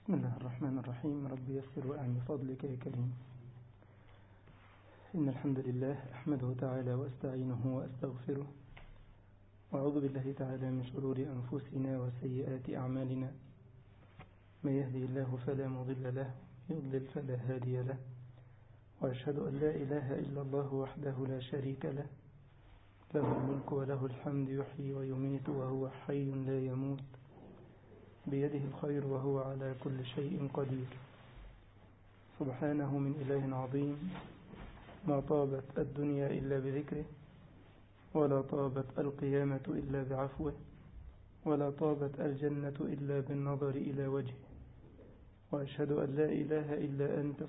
بسم الله الرحمن الرحيم. رب يسر وأعن بفضلك يا كريم. إن الحمد لله أحمده تعالى وأستعينه وأستغفره، وأعوذ بالله تعالى من شرور أنفسنا وسيئات أعمالنا. من يهدي الله فلا مضل له، يضلل فلا هادي له، وأشهد أن لا إله إلا الله وحده لا شريك له، له الملك وله الحمد، يحيي ويميت وهو حي لا يموت، بيده الخير وهو على كل شيء قدير. سبحانه من إله عظيم، ما طابت الدنيا إلا بذكره، ولا طابت القيامة إلا بعفوه، ولا طابت الجنة إلا بالنظر إلى وجهه. وأشهد أن لا إله إلا أنت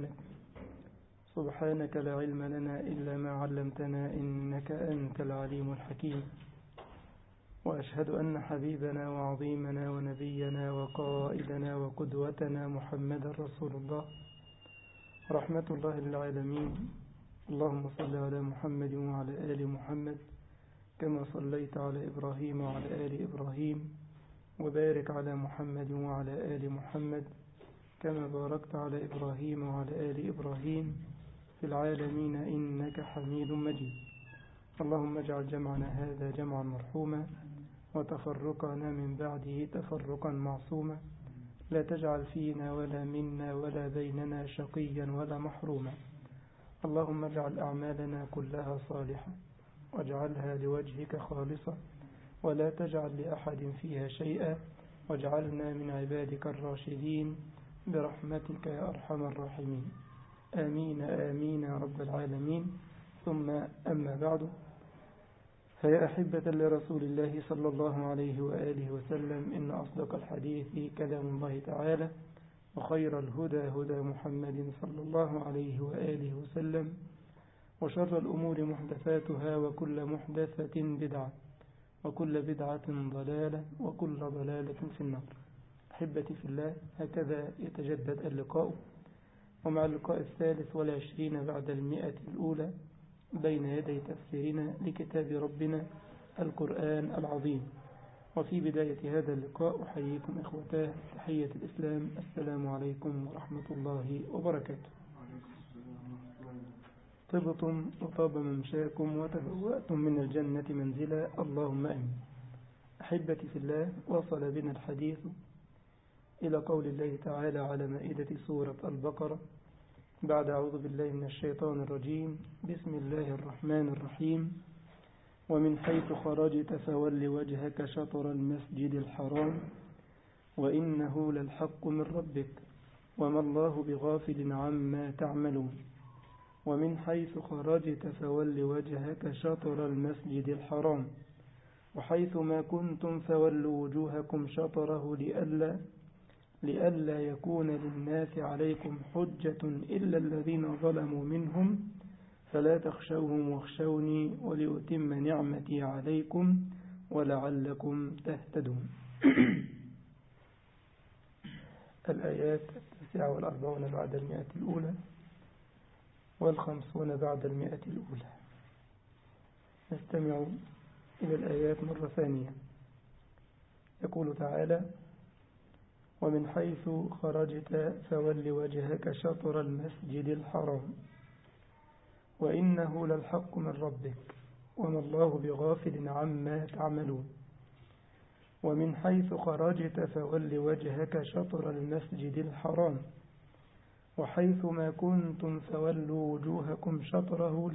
سبحانك لا علم لنا إلا ما علمتنا، إنك أنت العليم الحكيم. وأشهد أن حبيبنا وعظيمنا ونبينا وقائدنا وقدوتنا محمد رسول الله، رحمة الله للعالمين. اللهم صل على محمد وعلى آل محمد كما صليت على إبراهيم وعلى آل إبراهيم، وبارك على محمد وعلى آل محمد كما باركت على إبراهيم وعلى آل إبراهيم في العالمين إنك حميد مجيد. اللهم اجعل جمعنا هذا جمعا مرحوما، وتفرقنا من بعده تفرقا معصوما، لا تجعل فينا ولا منا ولا بيننا شقيا ولا محروما. اللهم اجعل أعمالنا كلها صالحة، واجعلها لوجهك خالصة، ولا تجعل لأحد فيها شيئا، واجعلنا من عبادك الراشدين برحمتك يا أرحم الراحمين. آمين آمين يا رب العالمين. ثم أما بعد، فيا أحبة لرسول الله صلى الله عليه وآله وسلم، إن أصدق الحديث كلام الله تعالى، وخير الهدى هدى محمد صلى الله عليه وآله وسلم، وشر الأمور محدثاتها، وكل محدثة بدعة، وكل بدعة ضلالة، وكل ضلالة في النار. أحبتي في الله، هكذا يتجدد اللقاء، ومع اللقاء 23 بعد 100 الأولى بين يدي تفسيرنا لكتاب ربنا القرآن العظيم. وفي بداية هذا اللقاء أحييكم إخوتاه تحية الإسلام، السلام عليكم ورحمة الله وبركاته. طبتم وطاب ممشاكم وتبوأتم من الجنة منزلا، اللهم آمين. أحبتي في الله، وصل بنا الحديث إلى قول الله تعالى على مائدة سورة البقرة بعد أعوذ بالله من الشيطان الرجيم، بسم الله الرحمن الرحيم: ومن حيث خرجت فول وجهك شطر المسجد الحرام وإنه للحق من ربك وما الله بغافل عما تعملون. ومن حيث خرجت فول وجهك شطر المسجد الحرام وحيث ما كنتم فولوا وجوهكم شطره لئلا يكون للناس عليكم حجة إلا الذين ظلموا منهم فلا تخشوهم واخشوني ولأتم نعمتي عليكم ولعلكم تهتدون. الآيات 49 بعد 100 الأولى و50 بعد 100 الأولى. نستمع إلى الآيات مرة ثانية. يقول تعالى: ومن حيث خرجت فول وجهك شطر المسجد الحرام وإنه للحق من ربك وما الله بغافل عما تعملون. ومن حيث خرجت فول وجهك شطر المسجد الحرام وحيث ما كنتم فولوا وجوهكم شطره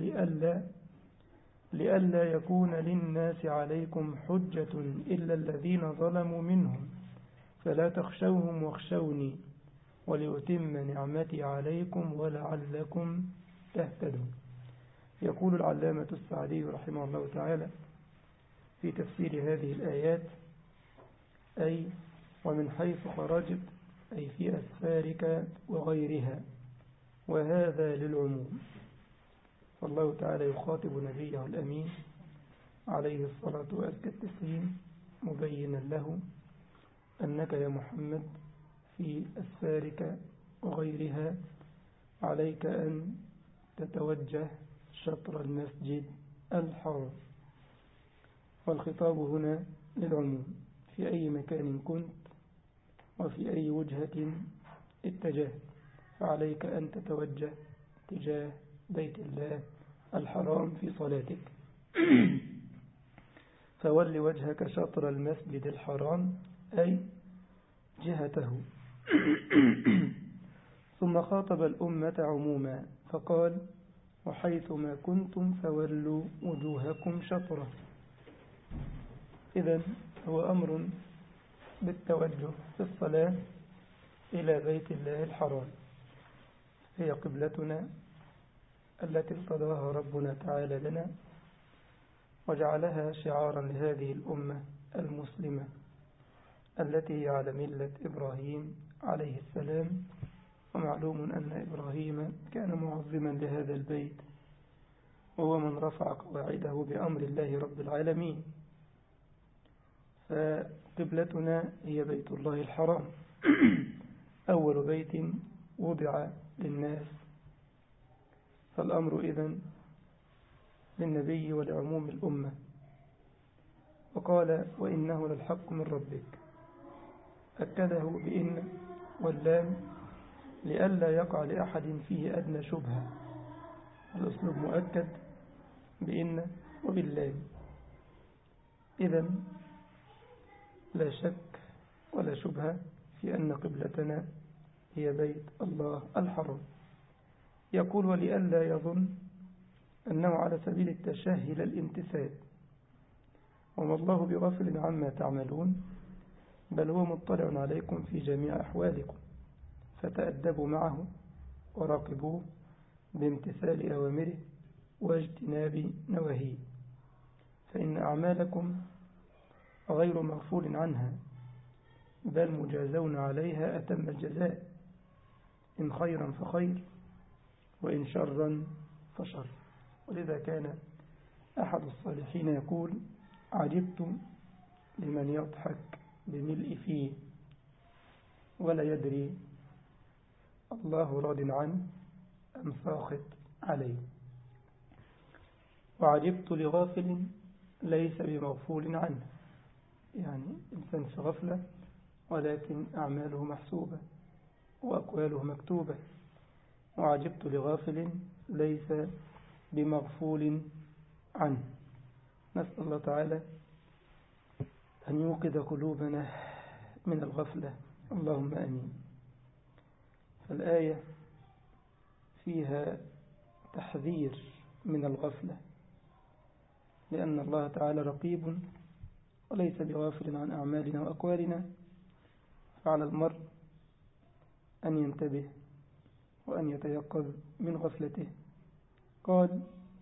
لئلا يكون للناس عليكم حجة إلا الذين ظلموا منهم فلا تخشوهم واخشوني ولأتم نعمتي عليكم ولعلكم تهتدون. يقول العلامة السعدي رحمه الله تعالى في تفسير هذه الآيات: أي ومن حيث خرجت، أي في أسفارك وغيرها، وهذا للعموم. فالله تعالى يخاطب نبيه الأمين عليه الصلاة وأزكى التسليم مبينا له أنك يا محمد في أسفارك وغيرها عليك أن تتوجه شطر المسجد الحرام. والخطاب هنا للعموم، في أي مكان كنت وفي أي وجهة اتجهت فعليك أن تتوجه تجاه بيت الله الحرام في صلاتك. فول وجهك شطر المسجد الحرام أي جهته. ثم خاطب الأمة عموما فقال وحيثما كنتم فولوا وجوهكم شطرة. إذن هو أمر بالتوجه في الصلاة إلى بيت الله الحرام، هي قبلتنا التي ارتضاها ربنا تعالى لنا وجعلها شعارا لهذه الأمة المسلمة التي هي على ملة إبراهيم عليه السلام. ومعلوم أن إبراهيم كان معظما لهذا البيت، وهو من رفع قواعده بأمر الله رب العالمين. فقبلتنا هي بيت الله الحرام، أول بيت وضع للناس. فالأمر إذن للنبي ولعموم الأمة. وقال وإنه للحق من ربك، أكده بإن واللام لئلا يقع لأحد فيه أدنى شبهة. الأسلوب مؤكد بإن وباللام. إذن لا شك ولا شبهة في أن قبلتنا هي بيت الله الحرام. يقول ولئلا يظن أنه على سبيل التشهي للامتثال، وما الله بغافل عما تعملون، بل هو مطلع عليكم في جميع أحوالكم، فتأدبوا معه وراقبوه بامتثال أوامره واجتناب نواهيه، فإن أعمالكم غير مغفول عنها، بل مجازون عليها أتم الجزاء، إن خيرا فخير وإن شرا فشر. ولذا كان أحد الصالحين يقول عجبت لمن يضحك بملء فيه ولا يدري الله راض عنه أم ساخط عليه، وعجبت لغافل ليس بمغفول عنه. يعني إنسان في غفلة ولكن أعماله محسوبة وأقواله مكتوبة، وعجبت لغافل ليس بمغفول عنه. نسأل الله تعالى أن يوقظ قلوبنا من الغفلة، اللهم آمين. فالآية فيها تحذير من الغفلة، لأن الله تعالى رقيب وليس بغافل عن أعمالنا وأقوالنا، فعلى المرء أن ينتبه وأن يتيقظ من غفلته. قال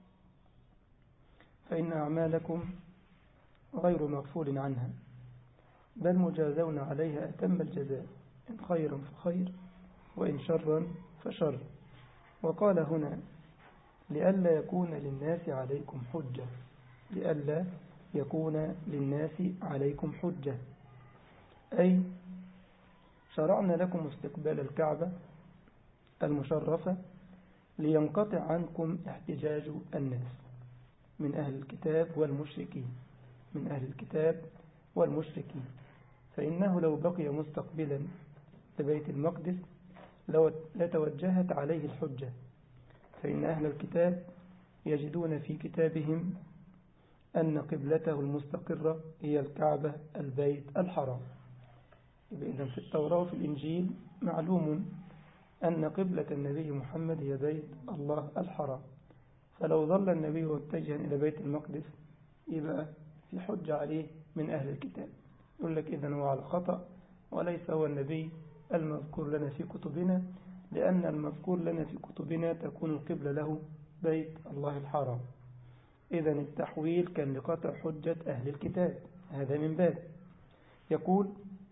فإن أعمالكم غير مغفول عنها، بل مجازون عليها أتم الجزاء، إن خيرا فخير وإن شرا فشر. وقال هنا لئلا يكون للناس عليكم حجة، لئلا يكون للناس عليكم حجة، أي شرعنا لكم استقبال الكعبة المشرفة لينقطع عنكم احتجاج الناس من أهل الكتاب والمشركين، من أهل الكتاب والمشركين. فإنه لو بقي مستقبلا لبيت المقدس لتوجهت عليه الحجة، فإن أهل الكتاب يجدون في كتابهم أن قبلته المستقرة هي الكعبة البيت الحرام. إذن في التوراة وفي الإنجيل معلوم أن قبلة النبي محمد هي بيت الله الحرام. فلو ظل النبي متجها إلى بيت المقدس يبقى في حجة عليه من أهل الكتاب، يقول لك إذن هو على خطأ وليس هو النبي المذكور لنا في كتبنا، لأن المذكور لنا في كتبنا تكون القبلة له بيت الله الحرام. إذن التحويل كان لقطع حجة أهل الكتاب، هذا من باب. يقول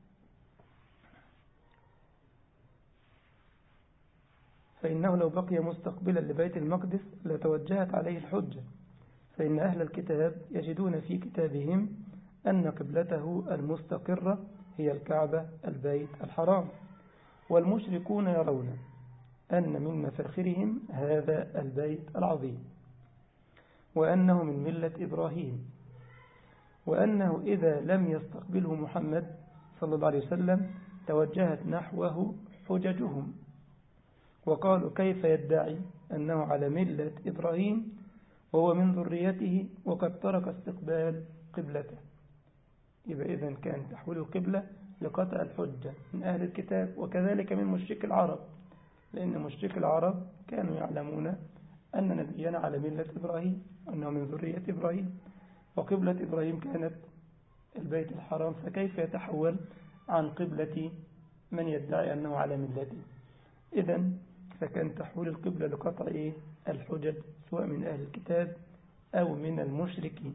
فإنه لو بقي مستقبلا لبيت المقدس لتوجهت عليه الحجة، فإن أهل الكتاب يجدون في كتابهم أن قبلته المستقرة هي الكعبة البيت الحرام، والمشركون يرون أن من مفاخرهم هذا البيت العظيم، وأنه من ملة إبراهيم، وأنه إذا لم يستقبله محمد صلى الله عليه وسلم توجهت نحوه حججهم، وقالوا كيف يدعي أنه على ملة إبراهيم وهو من ذريته وقد ترك استقبال قبلته. يبقى إذن كان تحويل القبلة لقطع الحجة من أهل الكتاب، وكذلك من مشرك العرب، لأن مشرك العرب كانوا يعلمون أن نبينا على ملة إبراهيم وأنه من ذرية إبراهيم، وقبلة إبراهيم كانت البيت الحرام، فكيف يتحول عن قبلة من يدعي أنه على ملته؟ إذن فكان تحويل القبلة لقطع الحجج سواء من أهل الكتاب أو من المشركين.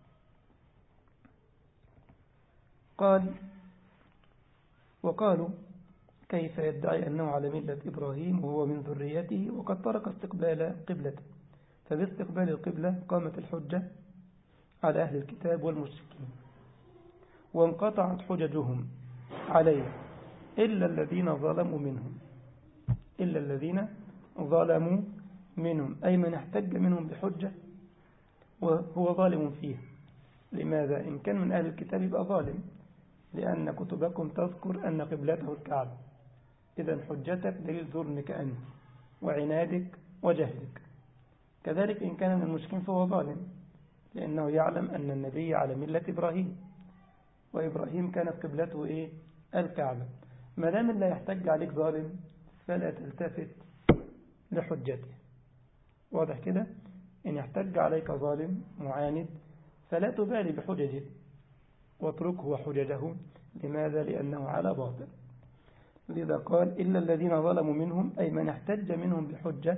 قال وقالوا كيف يدعي أنه على ملة إبراهيم وهو من ذريته وقد ترك استقبال قبلته، فباستقبال القبلة قامت الحجة على أهل الكتاب والمشركين وانقطعت حججهم عليه إلا الذين ظلموا منهم، إلا الذين ظلموا منهم أي من احتج منهم بحجة وهو ظالم فيه. لماذا؟ إن كان من أهل الكتاب يبقى ظالم، لأن كتبكم تذكر أن قبلته الكعبة، إذن حجتك دليل ظلمك أنت وعنادك وجهلك. كذلك إن كان من المشركين فهو ظالم، لأنه يعلم أن النبي على ملة إبراهيم، وإبراهيم كانت قبلته الكعبة. ما دام لا يحتج عليك ظالم فلا تلتفت لحجته. واضح كده؟ إن يحتج عليك ظالم معاند فلا تبالي بحججه واتركه وحججه. لماذا؟ لأنه على باطل. لذا قال إلا الذين ظلموا منهم أي من احتج منهم بحجة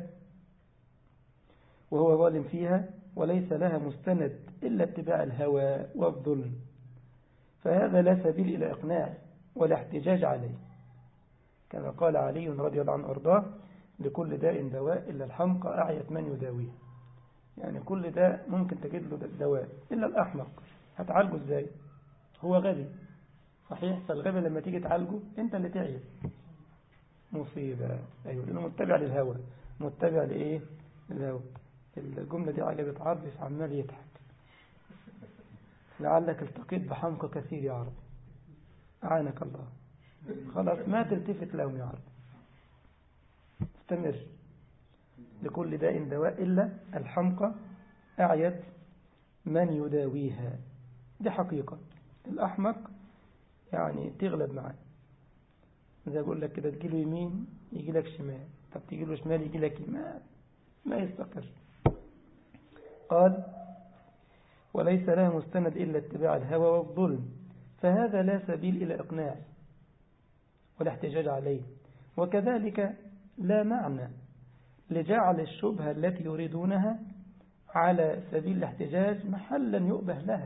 وهو ظالم فيها وليس لها مستند إلا اتباع الهوى والظلم، فهذا لا سبيل إلى إقناع ولا احتجاج عليه. كما قال علي رضي الله عنه أرضاه لكل داء دواء إلا الحمقى أعيت من يداويه. يعني كل داء ممكن تجد له دواء إلا الأحمق، هتعالجه إزاي؟ هو غبي صحيح، فالغبي لما تيجي تعالجه أنت اللي تعيب، مصيبة. أيوة، لأنه متبع للهوى، متبع لإيه؟ للهوى. الجملة دي عجبت عربي عمال يضحك، لعلك التقيت بحمقى كثير يا عربي، أعانك الله. خلاص ما تلتفت لهم يا عربي، استمر. لكل داء دواء إلا الحمقى أعيت من يداويها. دي حقيقة. الأحمق يعني تغلب معاه، زي أقول لك كده، تجيله يمين يجي لك شمال، طب تجيله شمال يجي لك يمين، ما يستقر. قال وليس لها مستند إلا اتباع الهوى والظلم، فهذا لا سبيل إلى إقناع ولا احتجاج عليه. وكذلك لا معنى لجعل الشبهة التي يريدونها على سبيل الاحتجاج محلا يؤبه لها،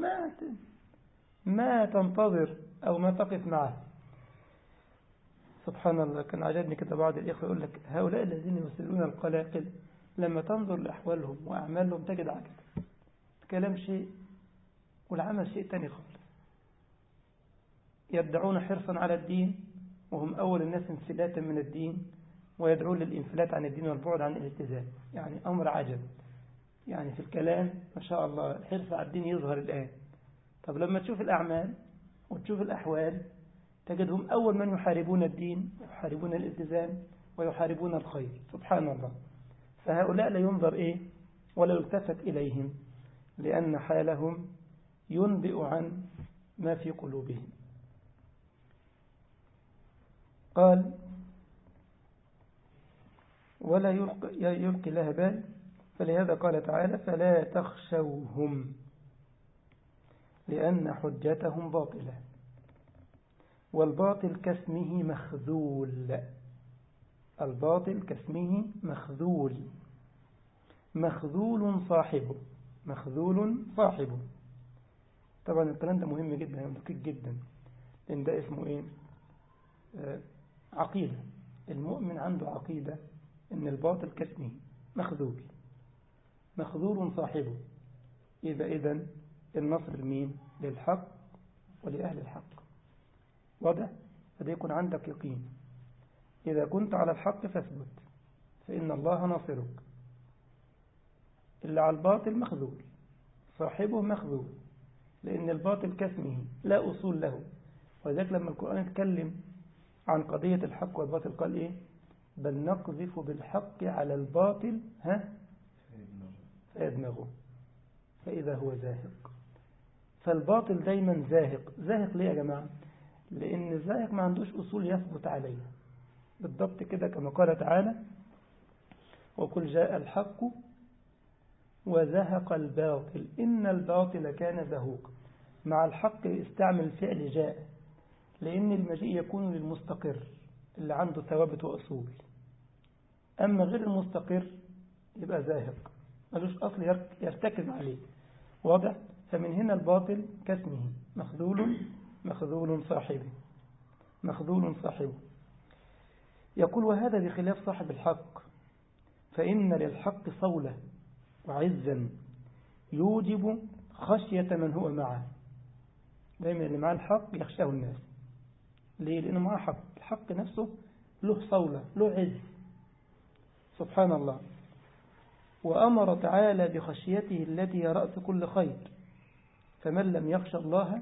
ما تنتظر أو ما تقف معه. سبحان الله، كان عجبني كده بعض الإخوة يقول لك هؤلاء الذين يسلون القلاقل لما تنظر لأحوالهم وأعمالهم تجد عجب، كلام شيء والعمل شيء تاني خالص. يدعون حرصا على الدين وهم أول الناس انفلاتا من الدين، ويدعون للانفلات عن الدين والبعد عن الالتزام. يعني أمر عجب، يعني في الكلام ما شاء الله الحرص على الدين يظهر الآن، طب لما تشوف الأعمال وتشوف الأحوال تجدهم أول من يحاربون الدين ويحاربون الالتزام ويحاربون الخير. سبحان الله. فهؤلاء لا ينظر ولا يلتفت إليهم، لأن حالهم ينبئ عن ما في قلوبهم. قال ولا يلقي لها بال، فلهذا قال تعالى فلا تخشوهم لأن حجتهم باطلة، والباطل كاسمه مخذول. الباطل كاسمه مخذول، مخذول صاحبه، مخذول صاحبه. طبعا الكلام ده مهم جدا، دقيق جدا، لأن ده اسمه عقيدة. المؤمن عنده عقيدة إن الباطل كاسمه مخذول، مخذول صاحبه. إذن النصر لمين؟ للحق ولأهل الحق. واضح؟ فده يكون عندك يقين. إذا كنت على الحق فاثبت، فإن الله ناصرك. اللي على الباطل مخذول، صاحبه مخذول، لأن الباطل كاسمه لا أصول له. ولذلك لما القرآن يتكلم عن قضية الحق والباطل قال إيه؟ بل نقذف بالحق على الباطل فيدمغه فإذا هو زاهق. فالباطل دايما زاهق. زاهق ليه يا جماعة؟ لأن الزاهق ما عندوش أصول يثبت عليها، بالضبط كده كما قال تعالى وقل جاء الحق وزهق الباطل إن الباطل كان زهوقا. مع الحق استعمل فعل جاء، لأن المجيء يكون للمستقر اللي عنده ثوابت وأصول، أما غير المستقر يبقى زاهق ملوش أصل يرتكز عليه. واضح؟ فمن هنا الباطل كاسمه مخذول صاحبه مخذول صاحبه. يقول وهذا بخلاف صاحب الحق، فإن للحق صولة وعزا يوجب خشية من هو معه. دائما اللي معه الحق يخشاه الناس. ليه؟ لأنه معه حق. الحق نفسه له صولة له عز سبحان الله. وأمر تعالى بخشيته التي هي رأس كل خير، فمن لم يخشى الله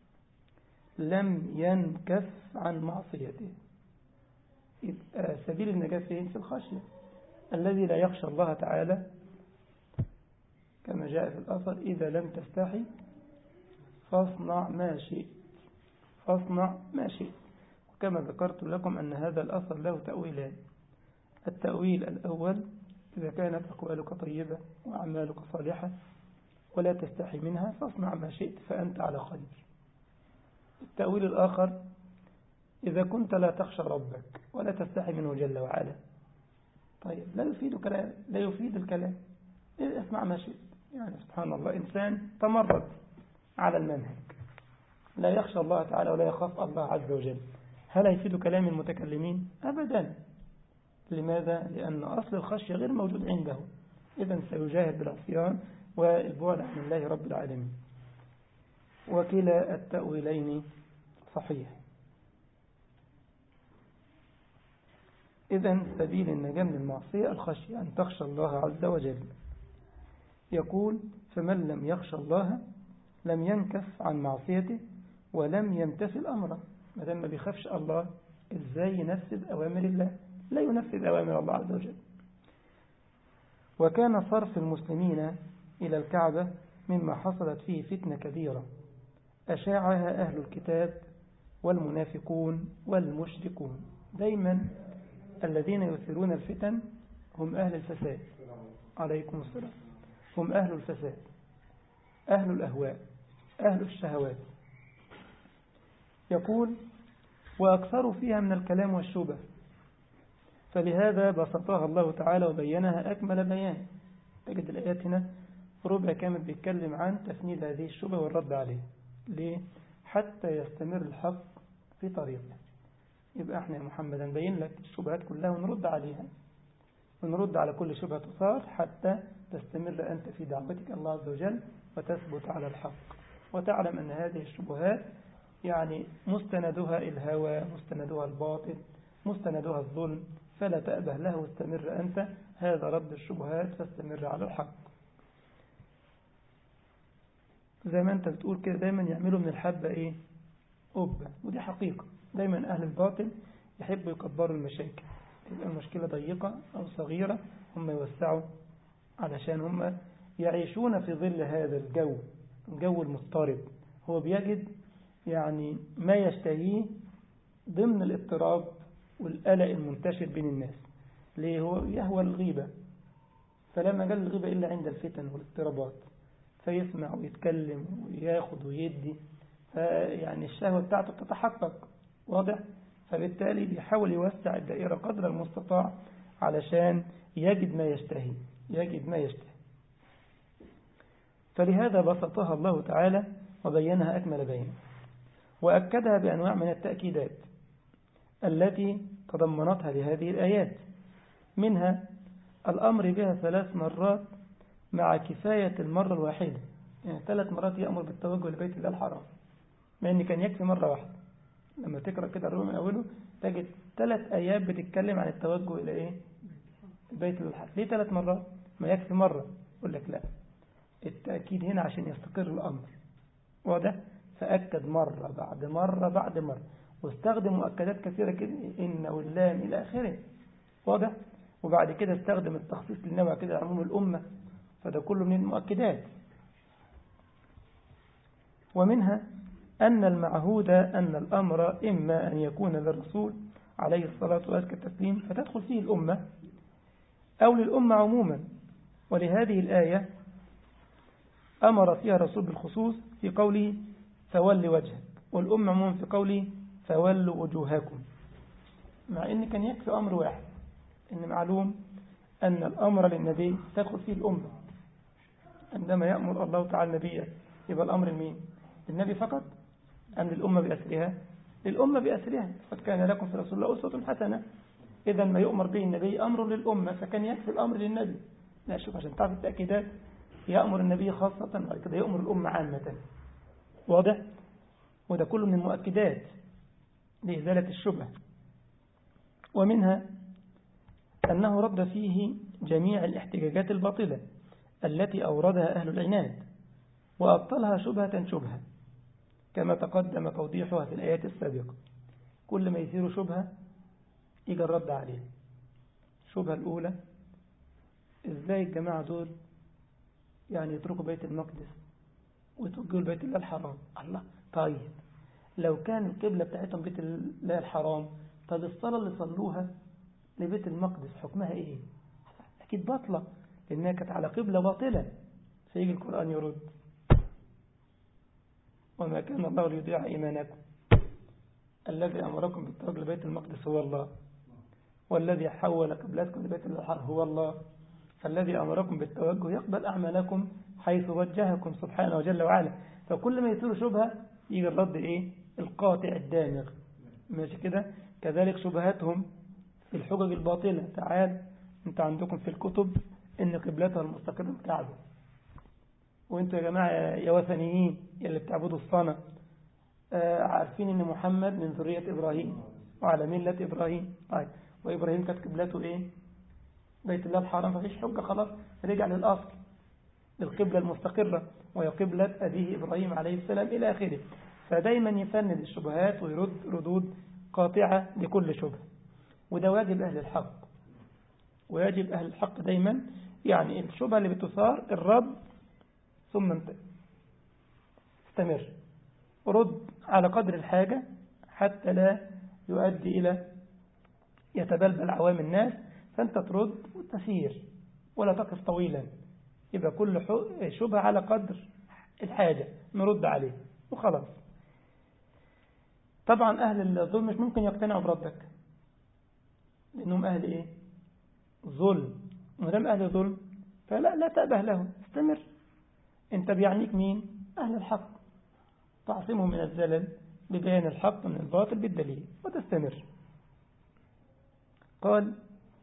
لم ينكف عن معصيته. يبقى سبيل النجاة فين؟ في الخشية. الذي لا يخشى الله تعالى كما جاء في الأثر إذا لم تستحي فاصنع ما شئت فاصنع ما شئت. وكما ذكرت لكم أن هذا الأثر له تأويلان. التأويل الأول إذا كانت أقوالك طيبة وأعمالك صالحة ولا تستحي منها فاصنع ما شئت فأنت على خير. التأويل الآخر إذا كنت لا تخشى ربك ولا تستحي منه جل وعلا، طيب لا يفيد الكلام اسمع ما شئت. يعني سبحان الله إنسان تمرد على المنهج لا يخشى الله تعالى ولا يخاف الله عز وجل، هل يفيد كلام المتكلمين؟ أبدا. لماذا؟ لأن أصل الخشية غير موجود عنده، إذن سيجاهد بالعصيان والبعد عن الله رب العالمين. وكلا التأويلين صحيح. إذن سبيل النجاة من المعصية الخشية أن تخشى الله عز وجل. يقول فمن لم يخشى الله لم ينكف عن معصيته ولم يمتثل أمره. ما دام ما بيخافش الله إزاي ينفذ أوامر الله؟ لا ينفذ أوامر الله عز وجل. وكان صرف المسلمين إلى الكعبة مما حصلت فيه فتنة كبيرة أشاعها أهل الكتاب والمنافقون والمشركون. دايما الذين يثيرون الفتن هم أهل الفساد. عليكم السلام. هم أهل الفساد، أهل الأهواء، أهل الشهوات. يقول وأكثروا فيها من الكلام والشبه، فلهذا بسطها الله تعالى وبينها أكمل بيان. تجد الآيات هنا ربع كامل بيتكلم عن تفنيد هذه الشبه والرد عليه. ليه؟ حتى يستمر الحق في طريقه. يبقى احنا يا محمد نبين لك الشبهات كلها ونرد عليها، ونرد على كل شبهة تصار حتى تستمر أنت في دعوتك الله عز وجل وتثبت على الحق، وتعلم أن هذه الشبهات يعني مستندها الهوى، مستندها الباطل، مستندها الظلم، فلا تأبه له واستمر أنت. هذا رد الشبهات فاستمر على الحق. زي ما أنت بتقول كده دايما يعملوا من الحبة إيه؟ قبة. ودي حقيقة. دايما أهل الباطل يحبوا يكبروا المشاكل، تبقى المشكلة ضيقة أو صغيرة هم يوسعوا علشان هم يعيشون في ظل هذا الجو المضطرب. هو بيجد يعني ما يشتهيه ضمن الاضطراب والقلق المنتشر بين الناس. ليه؟ هو يهوى الغيبة، فلما قال الغيبة إلا عند الفتن والاضطرابات فيسمع ويتكلم وياخد ويدي، يعني الشهوة بتاعته تتحقق. واضح؟ فبالتالي بيحاول يوسع الدائرة قدر المستطاع علشان يجد ما يشتهي. فلهذا بسطها الله تعالى وبينها أكمل بيان، وأكدها بأنواع من التأكيدات التي تضمنتها لهذه الآيات. منها الأمر بها 3 مرات مع كفاية المرة الواحدة. يعني 3 مرات يأمر بالتوجه لبيت الله الحرام، مع أن كان يكفي مرة واحدة. لما تقرأ كده الروم من أوله تجد 3 آيات بتتكلم عن التوجه إلى إيه؟ بيت الله الحرام. ليه 3 مرات؟ ما يكفي مرة. يقول لك لا، التأكيد هنا عشان يستقر الأمر. واضح؟ فأكد مرة بعد مرة بعد مرة، واستخدم مؤكدات كثيرة كده، إن واللام إلى آخره، واضح؟ وبعد كده استخدم التخصيص للنوع كده عموم الأمة، فده كله من المؤكدات. ومنها أن المعهود أن الأمر إما أن يكون للرسول عليه الصلاة والتسليم فتدخل فيه الأمة، أو للأمة عموما. ولهذه الآية أمر فيها الرسول بالخصوص في قوله فول وجهك، والأمة عموما في قوله فولوا وجوهكم، مع أن كان يكفي أمر واحد، إن معلوم أن الأمر للنبي تدخل فيه الأمة. عندما يأمر الله تعالى نبيه يبقى الأمر لمين؟ للنبي فقط أم للأمة بأسرها؟ للأمة بأسرها. قد كان لكم في رسول الله أسوة حسنة. إذا ما يؤمر به النبي أمر للأمة، فكان يكفي الأمر للنبي. لا شوف، عشان تعرف التأكيدات، يأمر النبي خاصة بعد كده يأمر الأمة عامة، واضح؟ وده كله من المؤكدات لإزالة الشبهة. ومنها أنه رد فيه جميع الاحتجاجات الباطلة التي أوردها أهل العناد، وأبطلها شبهة شبهة، كما تقدم توضيحها في الآيات السابقة. كل ما يثير شبهة يجي الرد عليه. الشبهة الأولى: إزاي الجماعة دول يعني يتركوا بيت المقدس ويتوجهوا لبيت الله الحرام؟ الله، طيب لو كان القبلة بتاعتهم بيت الله الحرام، طب الصلاة اللي صلوها لبيت المقدس حكمها إيه؟ أكيد باطلة، لأنها كانت على قبلة باطلة. فيجي القرآن يرد: وما كان الله ليضيع إيمانكم الذي أمركم بالتوجه لبيت المقدس هو الله، والذي حول قبلتكم لبيت الله الحرام هو الله، فالذي أمركم بالتوجه يقبل أعمالكم حيث وجهكم سبحانه وجل وعلا. فكل ما يثير شبهة يجي الرد إيه؟ القاطع الدامغ. ماشي كده؟ كذلك شبهاتهم في الحجج الباطلة: تعال انت عندكم في الكتب ان قبلتها المستقرة الكعبة، وانتوا يا جماعة يا وثنيين اللي بتعبدوا الصنم عارفين ان محمد من ذرية إبراهيم وعلى ملة إبراهيم. طيب وإبراهيم كانت قبلته إيه؟ بيت الله الحرام، ففيش حجة، خلاص رجع للأصل، للقبلة المستقرة وهي قبلة أبيه إبراهيم عليه السلام إلى آخره. فدايما يفند الشبهات ويرد ردود قاطعة لكل شبهة، وده واجب أهل الحق. ويجب أهل الحق دايما يعني الشبهة اللي بتثار الرد، ثم استمر رد على قدر الحاجة حتى لا يؤدي إلى يتبلبل عوام الناس، فأنت ترد وتسير ولا تقف طويلا. يبقى كل شبهة على قدر الحاجة نرد عليه وخلاص. طبعا أهل الظلم مش ممكن يقتنعوا بردك، لأنهم أهل إيه؟ ظلم. ودام أهل ظلم فلا تأبه له، استمر. انت بيعنيك مين؟ أهل الحق، تعصمهم من الزلل ببيان الحق من الباطل بالدليل وتستمر. قال: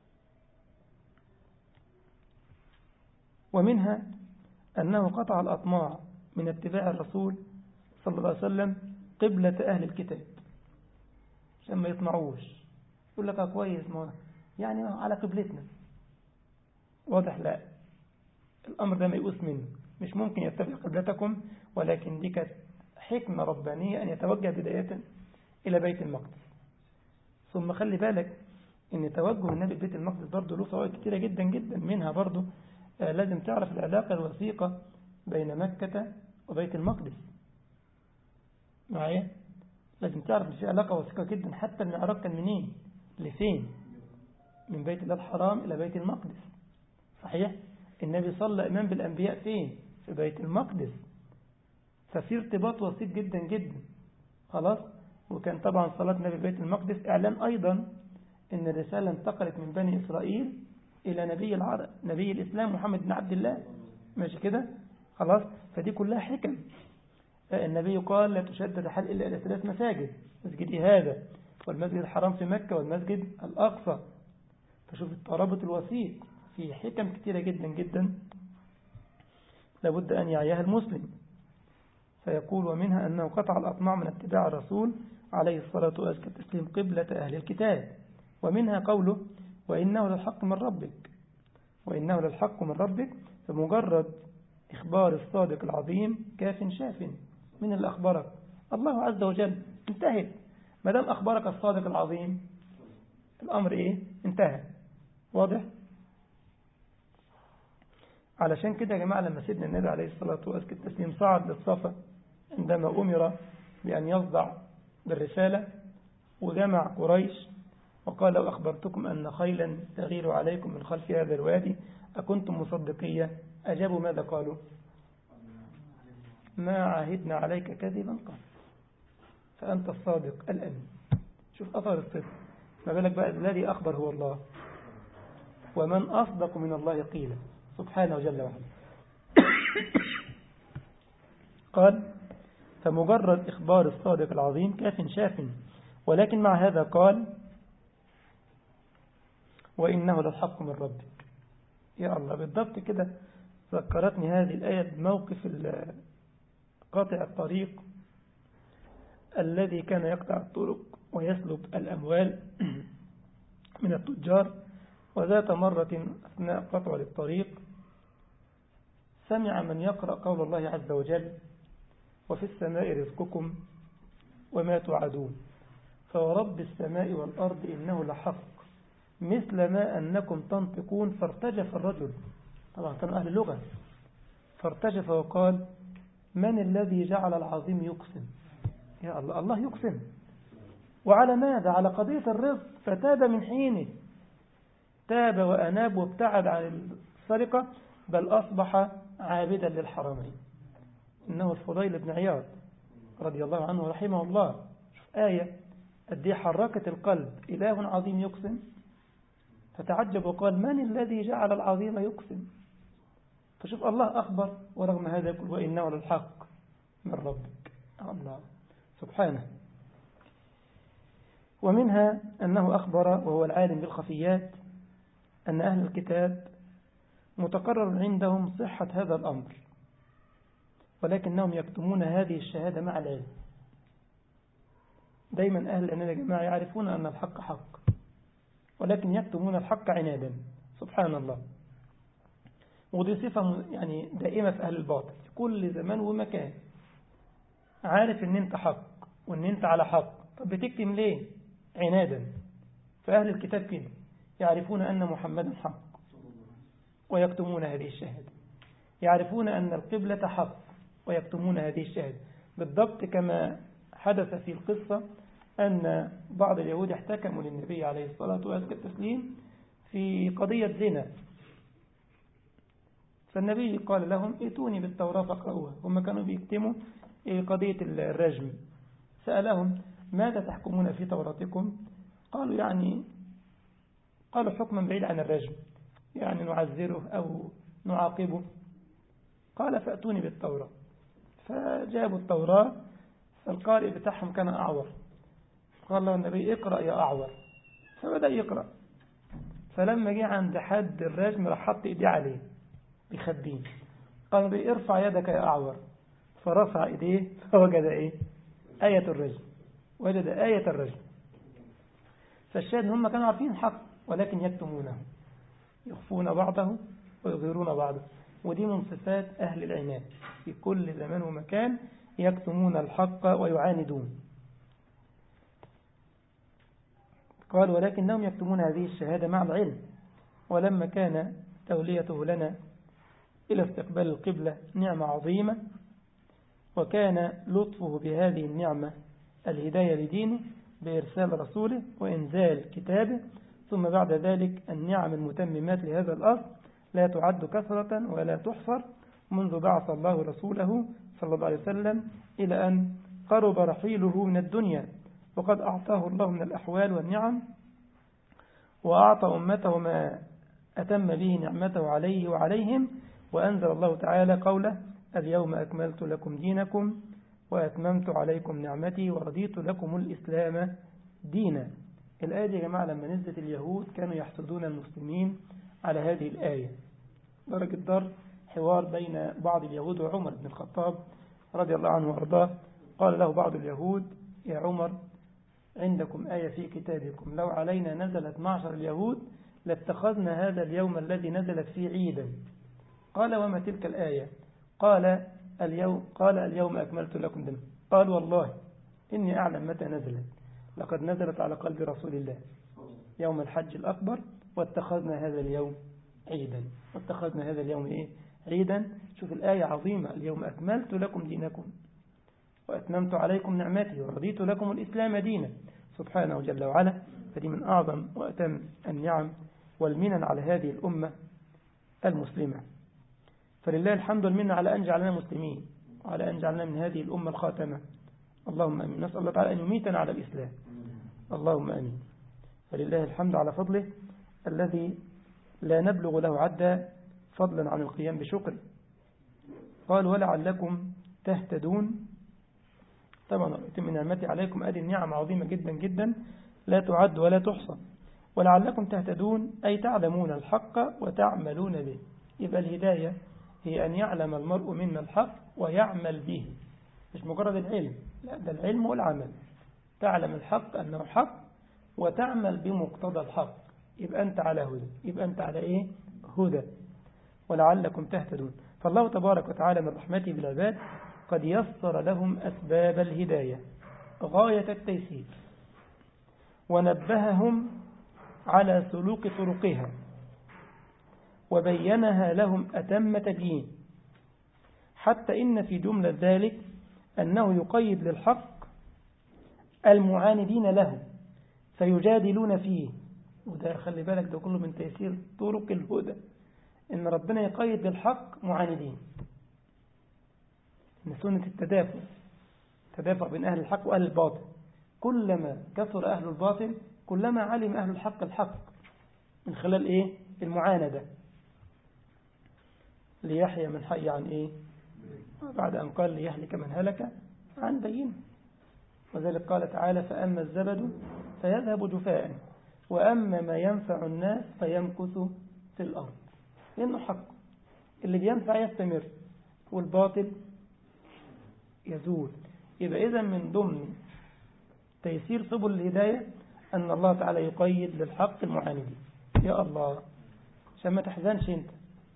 ومنها أنه قطع الأطماع من اتباع الرسول صلى الله عليه وسلم قبلة أهل الكتاب، عشان ما يطمعوش يقول لك كويس ما يعني على قبلتنا، واضح؟ لا، الأمر ده ما يقوس منه، مش ممكن يتبع قبلتكم، ولكن دي كانت حكمة ربانية أن يتوجه بداية إلى بيت المقدس. ثم خلي بالك أن توجه النبي بيت المقدس برضه له فوائد كتيرة جدا جدا. منها برضه لازم تعرف العلاقة الوثيقة بين مكة وبيت المقدس معايا. لازم تعرف ان في علاقة وثيقة جدا. حتى المعراج كان منين لفين؟ من بيت الله الحرام إلى بيت المقدس. صحيح؟ النبي صلى إمام بالأنبياء فين؟ في بيت المقدس. ففي ارتباط وثيق جدا جدا. خلاص. وكان طبعا صلاة النبي في بيت المقدس إعلان أيضا أن الرسالة انتقلت من بني إسرائيل إلى نبي الإسلام محمد بن عبد الله. ماشي كده؟ خلاص. فدي كلها حكم. النبي قال: لا تشد الرحال إلا إلى 3 مساجد، مسجدي هذا والمسجد الحرام في مكة والمسجد الأقصى. فشوف الترابط الوثيق في حكم كثيرة جدا جدا لابد أن يعيها المسلم. فيقول: ومنها أنه قطع الأطماع من اتباع الرسول عليه الصلاة والتسليم قبلة أهل الكتاب. ومنها قوله: وإنه للحق من ربك. وإنه للحق من ربك، فمجرد إخبار الصادق العظيم كاف شاف من اللي أخبرك الله عز وجل، انتهت. ما دام أخبرك الصادق العظيم الأمر إيه؟ انتهى. واضح؟ علشان كده يا جماعة لما سيدنا النبي عليه الصلاة والسلام صعد للصفا عندما أمر بأن يصدع بالرسالة وجمع قريش وقال لو أخبرتكم أن خيلا تغير عليكم من خلف هذا الوادي أكنتم مصدقية؟ أجابوا ماذا قالوا؟ ما عهدنا عليك كذبا قال فأنت الصادق الأمين. شوف أثر الصدق. ما بالك بقى الذي أخبر هو الله، ومن أصدق من الله قيلا سبحانه جل وعلا. قال فمجرد إخبار الصادق العظيم كاف شاف، ولكن مع هذا قال وإنه للحق من ربك. يا الله بالضبط كده ذكرتني هذه الآية بموقف قاطع الطريق الذي كان يقطع الطرق ويسلب الأموال من التجار. وذات مرة أثناء قطع للطريق سمع من يقرأ قول الله عز وجل وفي السماء رزقكم وما توعدون فورب السماء والأرض إنه لحق مثل ما أنكم تنطقون. فارتجف الرجل، طبعا كانوا أهل اللغة، فارتجف وقال من الذي جعل العظيم يقسم؟ يا الله، الله يقسم وعلى ماذا؟ على قضية الرزق. فتاب من حينه، تاب وأناب وابتعد عن السرقة، بل أصبح عابدا للحرمين. إنه الفضيل بن عياض رضي الله عنه ورحمه الله. شوف آية قد حركت القلب، إله عظيم يقسم، فتعجب وقال من الذي جعل العظيم يقسم؟ فشوف الله أخبر ورغم هذا يقول وإنه للحق من ربك. الله سبحانه. ومنها أنه أخبر وهو العالم بالخفيات أن أهل الكتاب متقرر عندهم صحة هذا الأمر، ولكنهم يكتمون هذه الشهادة مع العلم. دايما أهل الإيمان يا جماعة يعرفون أن الحق حق، ولكن يكتمون الحق عنادا. سبحان الله. ودي صفة يعني دائمة في أهل الباطل في كل زمان ومكان. عارف أن أنت حق وأن أنت على حق، طب بتكتم ليه؟ عنادا. فأهل الكتاب كده يعرفون أن محمدا حق ويكتمون هذه الشهادة، يعرفون أن القبلة حق ويكتمون هذه الشهادة. بالضبط كما حدث في القصة أن بعض اليهود احتكموا للنبي عليه الصلاة والسلام في قضية زنا، فالنبي قال لهم ائتوني بالتوراة فاقرؤوها. هم كانوا بيكتموا قضية الرجم. سألهم ماذا تحكمون في توراتكم؟ قالوا حكما بعيد عن الرجم، يعني نعذره أو نعاقبه. قال فأتوني بالتوراة. فجابوا التوراة، فالقارئ بتاعهم كان أعور، قال له النبي اقرأ يا أعور، فبدأ يقرأ. فلما جاء عند حد الرجم راح حط إيديه عليه بخدين، قال النبي ارفع يدك يا أعور، فرفع إيديه فوجد آية الرجم، وجد آية الرجم. فالشاهد هم كانوا عارفين الحق ولكن يكتمونه، يخفون بعضه ويظهرون بعضه. ودي من صفات أهل العناد في كل زمان ومكان، يكتمون الحق ويعاندون. قال ولكنهم يكتمون هذه الشهادة مع العلم. ولما كان توليته لنا إلى استقبال القبلة نعمة عظيمة، وكان لطفه بهذه النعمة الهداية لدينه بإرسال رسوله وإنزال كتابه، ثم بعد ذلك النعم المتممات لهذا الأصل لا تعد كثرة ولا تحصر منذ بعث الله رسوله صلى الله عليه وسلم إلى أن قرب رحيله من الدنيا. وقد أعطاه الله من الأحوال والنعم، وأعطى أمته ما أتم به نعمته عليه وعليهم. وأنزل الله تعالى قوله اليوم أكملت لكم دينكم وأتممت عليكم نعمتي ورضيت لكم الإسلام دينا. الآية دي يا جماعة لما نزلت اليهود كانوا يحسدون المسلمين على هذه الآية. درجة دار حوار بين بعض اليهود وعمر بن الخطاب رضي الله عنه وأرضاه. قال له بعض اليهود يا عمر عندكم آية في كتابكم لو علينا نزلت معشر اليهود لاتخذنا هذا اليوم الذي نزلت فيه عيدا. قال وما تلك الآية؟ قال اليوم أكملت لكم دينكم. قال والله إني أعلم متى نزلت، لقد نزلت على قلب رسول الله يوم الحج الأكبر واتخذنا هذا اليوم عيدا. واتخذنا هذا اليوم إيه؟ عيدا. شوف الآية عظيمة: اليوم أكملت لكم دينكم وأتممت عليكم نعمتي ورضيت لكم الإسلام دينا. سبحانه جل وعلا. فدي من أعظم وأتم النعم والمنن على هذه الأمة المسلمة. فلله الحمد والمنة على أن جعلنا مسلمين وعلى أن جعلنا من هذه الأمة الخاتمة. اللهم أمين. نسأل الله تعالى أن يميتنا على الإسلام. اللهم أمين. فلله الحمد على فضله الذي لا نبلغ له عدا، فضلا عن القيام بشكره. قال: ولعلكم تهتدون. طبعا من نعمتي عليكم أدي النعم عظيمة جدا جدا لا تعد ولا تحصى. ولعلكم تهتدون أي تعلمون الحق وتعملون به. يبقى الهداية هي أن يعلم المرء منا الحق ويعمل به، مش مجرد العلم، لا، ده العلم والعمل. تعلم الحق أنه حق وتعمل بمقتضى الحق، يبقى أنت على هدى. يبقى أنت على إيه؟ هدى. ولعلكم تهتدون. فالله تبارك وتعالى من رحمته بالعباد قد يسر لهم أسباب الهداية غاية التيسير، ونبههم على سلوك طرقها، وبينها لهم أتم تبيين، حتى إن في جملة ذلك أنه يقيد للحق المعاندين له فيجادلون فيه. وده خلي بالك ده كله من تيسير طرق الهدى، إن ربنا يقيد للحق معاندين. من سنة التدافع بين أهل الحق وأهل الباطل. كلما كثر أهل الباطل كلما علم أهل الحق من خلال إيه؟ المعاندة. ليحيى من حي عن إيه؟ بعد أن قال ليهلك من هلك عن بينه. وذلك قال تعالى: فأما الزبد فيذهب جفاء وأما ما ينفع الناس فيمكث في الأرض. لأنه حق، اللي بينفع يستمر والباطل يزول. يبقى إذن من ضمن تيسير سبل الهداية أن الله تعالى يقيد للحق المعاندين. يا الله، عشان ما تحزنش أنت.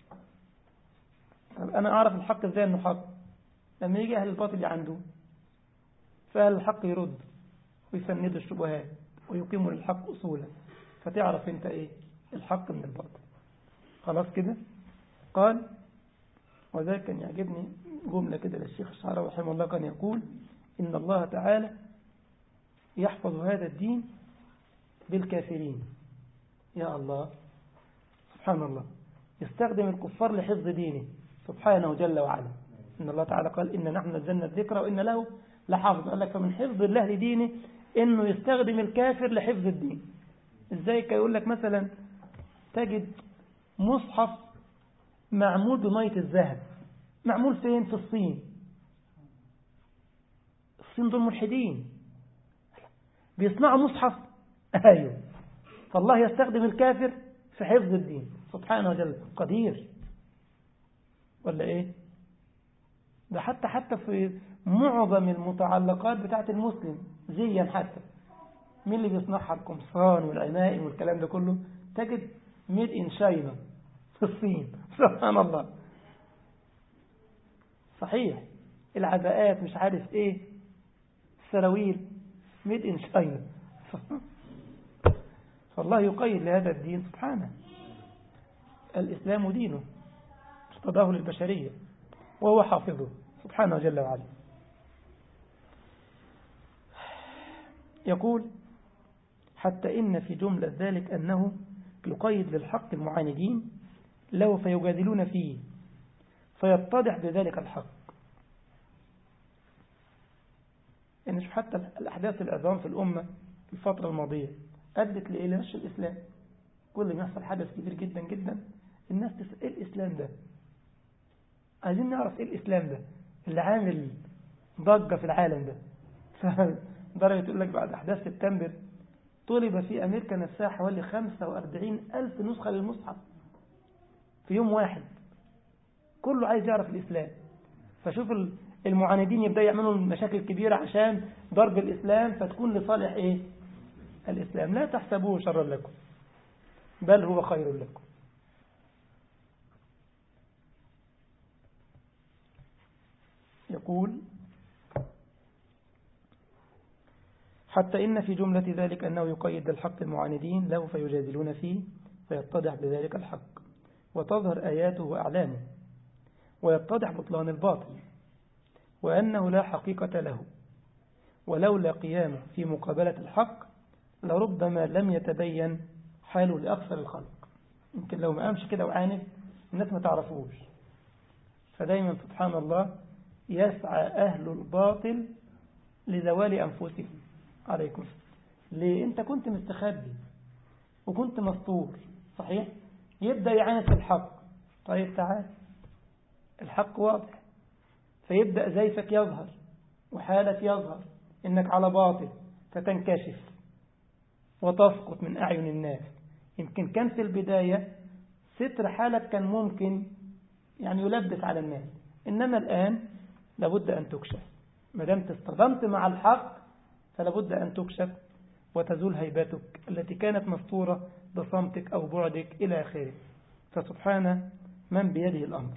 أنا أعرف الحق إزاي أنه حق؟ لما يجي أهل الباطل عنده، فأهل الحق يرد ويفندوا الشبهات ويقيموا للحق أصولا، فتعرف أنت إيه الحق من الباطل. خلاص كده. قال: وذلك كان يعجبني جملة كده للشيخ الشعراوي رحمه الله، كان يقول: إن الله تعالى يحفظ هذا الدين بالكافرين. يا الله، سبحان الله، يستخدم الكفار لحفظ دينه سبحانه جل وعلا. إن الله تعالى قال: إن نحن نزلنا الذكر وإن له لحافظ. قال لك فمن حفظ الله لدينه إنه يستخدم الكافر لحفظ الدين. إزاي؟ كان يقول لك مثلا تجد مصحف معمول بمية الذهب. معمول فين؟ في الصين. الصين دول ملحدين بيصنعوا مصحف. أيوه، فالله يستخدم الكافر في حفظ الدين سبحانه وجل. قدير ولا إيه؟ ده حتى في معظم المتعلقات بتاعت المسلم زيا، حتى مين اللي بيصنعها؟ القمصان والعمائم والكلام ده كله تجد ميد إن شاينا في الصين. سبحان الله. صحيح، العباءات مش عارف ايه، السراويل ميد إن شاينا. فالله يقيد لهذا الدين سبحانه. الإسلام دينه ارتضاه للبشرية وهو حافظه سبحانه جل وعلا. يقول: حتى إن في جملة ذلك أنه يقيد للحق المعاندين له فيجادلون فيه فيتضح بذلك الحق. يعني شوف حتى الأحداث العظام في الأمة في الفترة الماضية أدت لنشر الإسلام. كل ما يحصل حدث كبير جدا جدا الناس تسأل: إيه الإسلام ده؟ عايزين نعرف إيه الإسلام ده اللي عامل ضجة في العالم ده. فدرجة يقول لك بعد أحداث سبتمبر طلب في أمريكا نفسها حوالي 45,000 نسخة للمصحف في يوم واحد. كله عايز يعرف الإسلام. فشوف المعاندين يبدأ يعملوا مشاكل كبيرة عشان ضرب الإسلام، فتكون لصالح إيه؟ الإسلام. لا تحسبوه شرا لكم بل هو خير لكم. يقول: حتى إن في جملة ذلك أنه يقيد الحق المعاندين له فيجادلون فيه فيتضح بذلك الحق وتظهر آياته وأعلامه ويتضح بطلان الباطل وأنه لا حقيقة له ولولا قيامه في مقابلة الحق لربما لم يتبين حاله لأكثر الخلق. يمكن لو ما قامش كده وعاند الناس ما تعرفوش. فدايما سبحان الله يسعى أهل الباطل لزوال أنفسهم. عليكم ليه؟ أنت كنت مستخبي وكنت مستور صحيح؟ يبدأ يعاند في الحق. طيب تعال الحق واضح فيبدأ زيفك يظهر وحالك يظهر إنك على باطل فتنكشف وتسقط من أعين الناس. يمكن كان في البداية ستر حالك كان ممكن يعني يلبس على الناس، إنما الآن لابد أن تكشف. ما دام تصطدمت مع الحق فلابد أن تكشف وتزول هيبتك التي كانت مستورة بصمتك أو بعدك إلى آخره. فسبحان من بيده الأمر.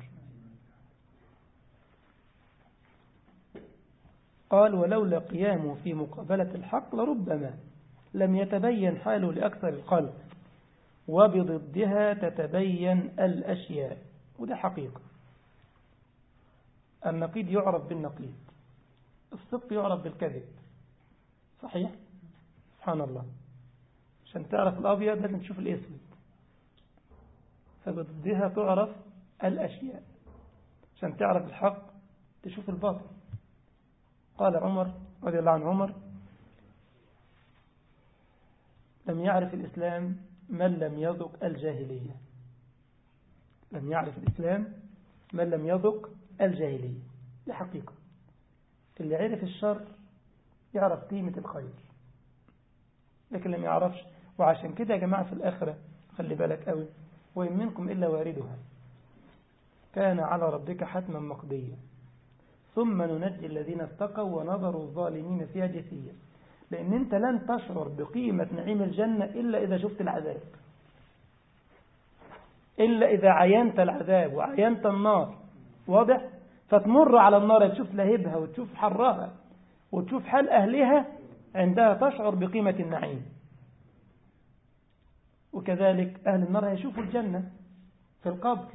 قال ولولا قيامه في مقابلة الحق لربما لم يتبين حاله لأكثر القلب وبضدها تتبين الأشياء. وده حقيقة. النقيض يعرف بالنقيض، الصدق يعرف بالكذب صحيح؟ سبحان الله. عشان تعرف الأبيض لازم تشوف الأسود، فبضدها تعرف الأشياء. عشان تعرف الحق تشوف الباطل. قال عمر رضي الله عن عمر لم يعرف الإسلام من لم يذق الجاهلية. لم يعرف الإسلام من لم يذق الجاهلية. دي حقيقة. اللي عرف الشر يعرف قيمة الخير، لكن لم يعرفش. وعشان كده يا جماعة في الآخرة خلي بالك قوي، وإن منكم إلا واردها كان على ربك حتما مقضيا ثم ننجي الذين اتقوا ونظر الظالمين فيها جثيا. لأن أنت لن تشعر بقيمة نعيم الجنة إلا إذا شفت العذاب، إلا إذا عينت العذاب وعينت النار. واضح؟ فتمر على النار تشوف لهبها وتشوف حرها وتشوف حال أهلها، عندها تشعر بقيمة النعيم. وكذلك أهل النار هيشوفوا الجنة في القبر.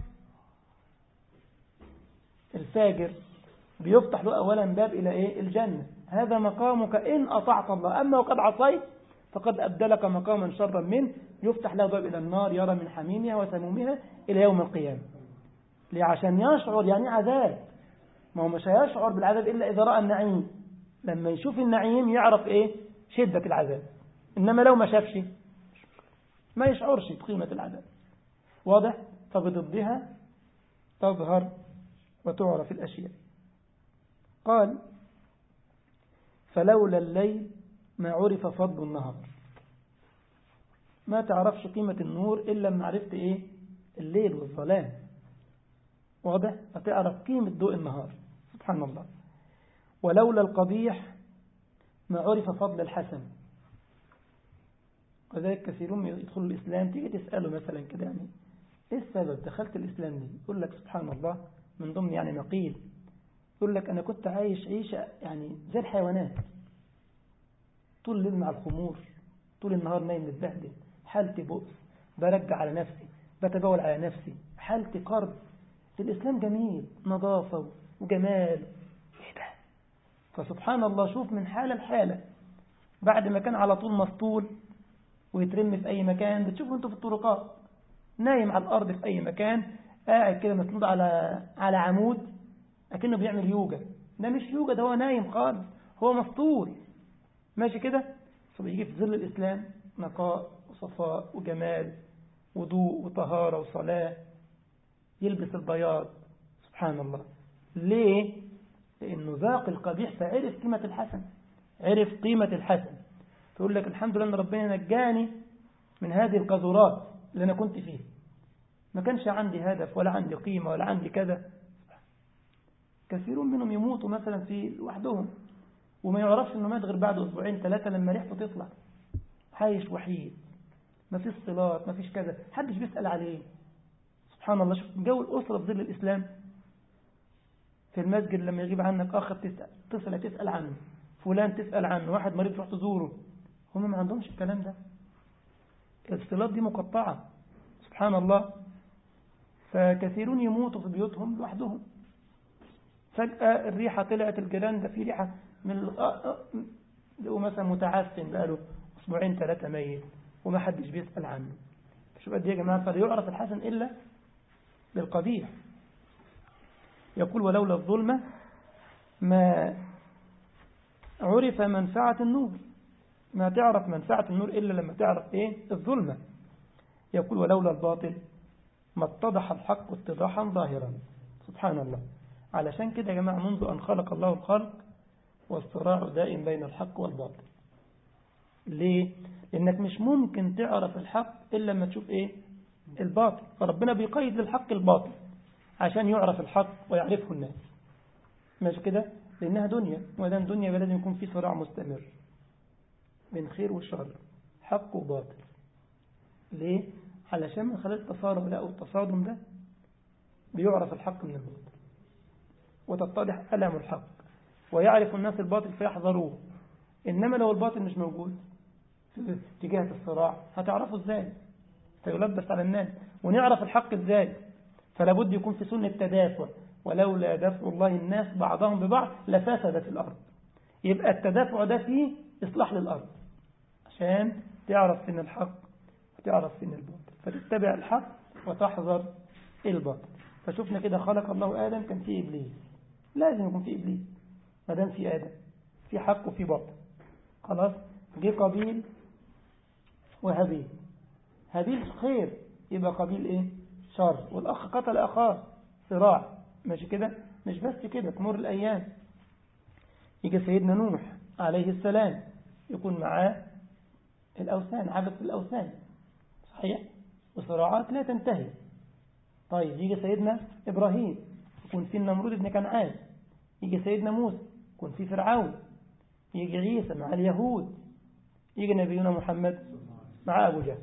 الفاجر بيفتح له أولا باب إلى إيه؟ الجنة. هذا مقامك إن أطعت الله، أما وقد عصيت فقد أبدلك مقاما شرا منه، يفتح له باب إلى النار يرى من حميمها وسمومها إلى يوم القيامة. ليه؟ عشان يشعر يعني عذاب. ما هو مش هيشعر بالعذاب إلا إذا رأى النعيم. لما يشوف النعيم يعرف إيه؟ شدة العذاب. إنما لو ما شافش ما يشعرش بقيمة العذاب. واضح؟ فبضدها تظهر وتعرف الأشياء. قال فلولا الليل ما عرف فضل النهار. ما تعرفش قيمة النور إلا لما عرفت إيه؟ الليل والظلام. واضح؟ فتعرف قيمة ضوء النهار. سبحان الله. ولولا القبيح ما عرف فضل الحسن. وذلك كثيرون يدخلوا الإسلام تيجي تسأله مثلا كده يعني إيه السبب دخلت الإسلام دي؟ يقول لك سبحان الله من ضمن يعني نقيل، يقول لك أنا كنت عايش عيشة يعني زي الحيوانات، طول الليل مع الخمور، طول النهار نايم متبهدل، حالتي بؤس، برجع على نفسي، بتبول على نفسي، حالتي قرب. الإسلام جميل، نظافة وجمال. إيه ده؟ فسبحان الله شوف من حالة لحالة. بعد ما كان على طول مسطول ويترمي في أي مكان، بتشوفوا أنتوا في الطرقات نايم على الأرض في أي مكان، قاعد كده مسنود على عمود أكنه بيعمل يوجا. ده مش يوجا، ده هو نايم خالص، هو مسطول ماشي كده. فبيجي في ظل الإسلام نقاء وصفاء وجمال، وضوء وطهارة وصلاة، يلبس البياض. سبحان الله. ليه؟ لأنه ذاق القبيح فعرف قيمة الحسن، عرف قيمة الحسن. فيقول لك الحمد لله أن ربنا نجاني من هذه القذورات اللي أنا كنت فيه. ما كانش عندي هدف ولا عندي قيمة ولا عندي كذا. كثيرون منهم يموتوا مثلا في لوحدهم وما يعرفش أنه مات غير بعد أسبوعين ثلاثة لما ريحته تطلع، عايش وحيد، ما فيش صلات، ما فيش كذا، حدش بيسأل عليه. سبحان الله. شوف جو الأسرة في ظل الإسلام. في المسجد لما يغيب عنك آخر تسأل عنه، فلان تسأل عنه، واحد مريض تروح تزوره. هم ما عندهمش الكلام ده، الصلات دي مقطعة سبحان الله. فكثيرون يموتوا في بيوتهم لوحدهم، فجأة الريحة طلعت، الجيران ده في ريحة من لقوا مثلا متعفن بقاله أسبوعين 3 ميت وما حدش بيسأل عنه. شوف قد ايه يا جماعة، فلا يعرف الحسن إلا بالقبيح. يقول ولولا الظلمة ما عرف منفعة النور، ما تعرف منفعة النور إلا لما تعرف إيه الظلمة. يقول ولولا الباطل ما اتضح الحق اتضاحا ظاهرا. سبحان الله. علشان كده يا جماعة منذ أن خلق الله الخلق والصراع دائم بين الحق والباطل. ليه؟ لأنك مش ممكن تعرف الحق إلا لما تشوف إيه الباطل. فربنا بيقيد للحق الباطل عشان يعرف الحق ويعرفه الناس، مش كده؟ لأنها دنيا، ودام دنيا لازم يكون في صراع مستمر بين خير وشر، حق وباطل. ليه؟ علشان من خلال التصارع لا والتصادم ده بيعرف الحق من الباطل وتتضح ألم الحق ويعرف الناس الباطل فيحذروه. إنما لو الباطل مش موجود في جهة الصراع هتعرفه إزاي؟ فيلبس على الناس. ونعرف الحق إزاي؟ فلا بد يكون في سنة تدافع، ولولا دفع الله الناس بعضهم ببعض لفسدت الأرض. يبقى التدافع ده فيه إصلاح للأرض عشان تعرف سن الحق وتعرف سن الباطل، فتتبع الحق وتحذر الباطل. فشوفنا كده خلق الله آدم كان فيه إبليس، لازم يكون فيه إبليس ما دام في آدم، في حق وفي باطل. خلاص جه قابيل وهابيل، هابيل خير يبقى قابيل ايه شر، والأخ قتل أخاه، صراع. ماشي كده؟ مش بس كده، تمر الأيام يجي سيدنا نوح عليه السلام يكون معاه الأوثان، عبد الأوثان، صحيح؟ وصراعات لا تنتهي. طيب يجي سيدنا إبراهيم يكون في النمرود ابن كنعان، يجي سيدنا موسى يكون في فرعون، يجي عيسى مع اليهود، يجي نبينا محمد مع أبو جهل.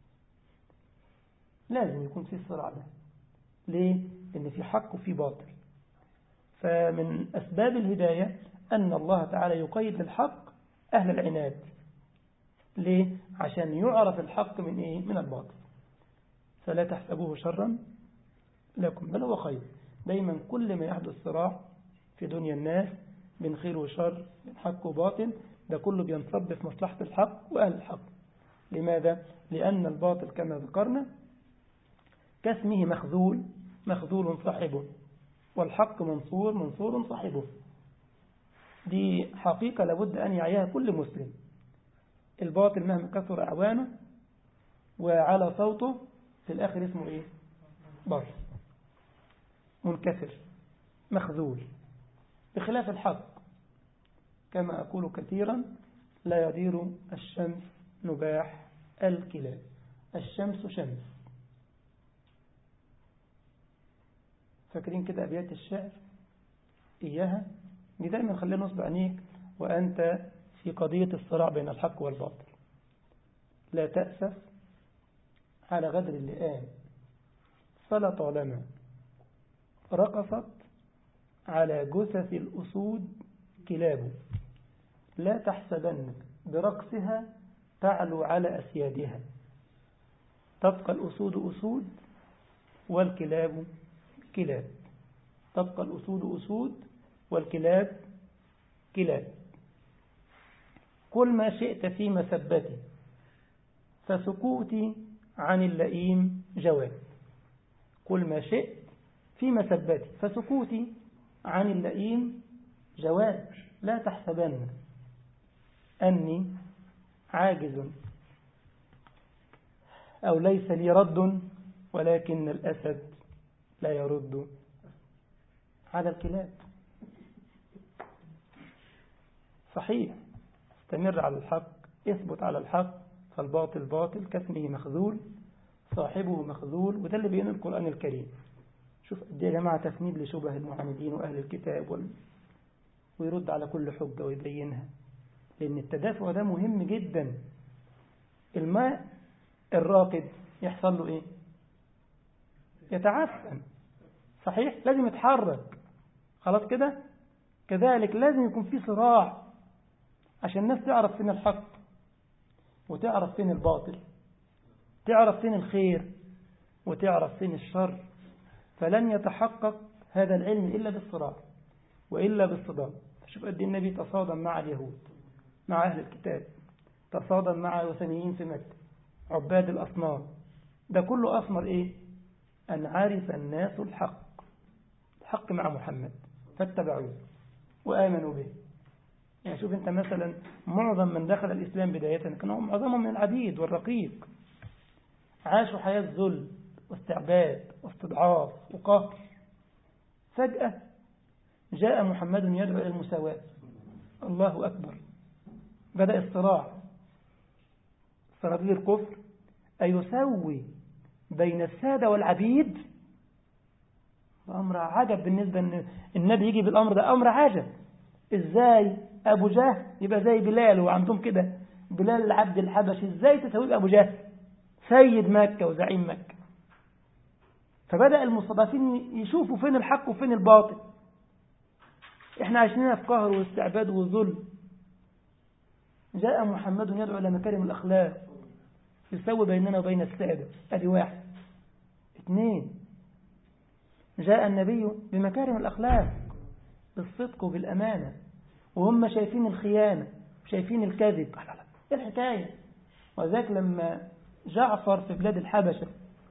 لازم يكون في الصراع ده. ليه؟ إن في حق وفي باطل. فمن أسباب الهداية أن الله تعالى يقيد للحق أهل العناد. ليه؟ عشان يعرف الحق من إيه؟ من الباطل. فلا تحسبوه شرا لكم بل هو خير. دايما كل ما يحدث صراع في دنيا الناس بين خير وشر، بين حق وباطل، ده كله بينصب في مصلحة الحق وأهل الحق. لماذا؟ لأن الباطل كما ذكرنا كاسمه مخذول، مخذول صاحبه، والحق منصور، منصور صاحبه. دي حقيقة لابد أن يعيها كل مسلم. الباطل مهما كثر أعوانه وعلى صوته في الآخر اسمه إيه؟ باطل منكسر مخذول، بخلاف الحق. كما أقول كثيرا لا يدير الشمس نباح الكلاب، الشمس شمس. فاكرين كده أبيات الشعر إياها؟ دي دائما خلينا نصب عينيك وأنت في قضية الصراع بين الحق والباطل. لا تأسف على غدر اللئام، فلا طالما رقصت على جثث الأسود كلاب. لا تحسبن برقصها تعلو على أسيادها، تبقى الأسود أسود والكلاب كلاب. تبقى الأسود أسود والكلاب كلاب. كل ما شئت في مسبتي فسكوتي عن اللئيم جواب. كل ما شئت في مسبتي فسكوتي عن اللئيم جواب. لا تحسبن أني عاجز أو ليس لي رد، ولكن الأسد لا يرد على الكلاب. صحيح، استمر على الحق، اثبت على الحق، فالباطل باطل كاسمه مخذول صاحبه مخذول. وده اللي بيقول القرآن الكريم. شوف قد ايه يا جماعة تفنيد لشبه المعاندين وأهل الكتاب ويرد على كل حجة ويبينها، لأن التدافع ده مهم جدا. الماء الراكد يحصل له ايه؟ يتعفن، صحيح؟ لازم يتحرك. خلاص كده؟ كذلك لازم يكون في صراع عشان الناس تعرف فين الحق وتعرف فين الباطل، تعرف فين الخير وتعرف فين الشر. فلن يتحقق هذا العلم إلا بالصراع وإلا بالصدام. شوف قد النبي تصادم مع اليهود، مع أهل الكتاب، تصادم مع الوثنيين في مكة، عباد الأصنام. ده كله أثمر إيه؟ أن عرف الناس الحق مع محمد فاتبعوه وآمنوا به. يعني شوف أنت مثلا معظم من دخل الإسلام بداية كانوا معظمهم من العبيد والرقيق، عاشوا حياة ذل واستعباد واستضعاف وقهر. فجأة جاء محمد يدعو إلى المساواة. الله أكبر. بدأ الصراع، صناديد الكفر أيسوي بين السادة والعبيد. أمر عجب بالنسبة أن النبي يجي بالأمر ده، أمر عجب. إزاي أبو جهل يبقى زي بلال وعندهم كده بلال العبد الحبشي، إزاي تسوي أبو جهل سيد مكة وزعيم مكة؟ فبدأ المستضعفين يشوفوا فين الحق وفين الباطل. إحنا عايشين في قهر واستعباد وذل. جاء محمد يدعو إلى مكارم الأخلاق يسوي بيننا وبين السادة. أدي واحد. اثنين، جاء النبي بمكارم الأخلاق، بالصدق وبالأمانة، وهم شايفين الخيانة شايفين الكذب. إيه الحكاية؟ وذلك لما جعفر في بلاد الحبشة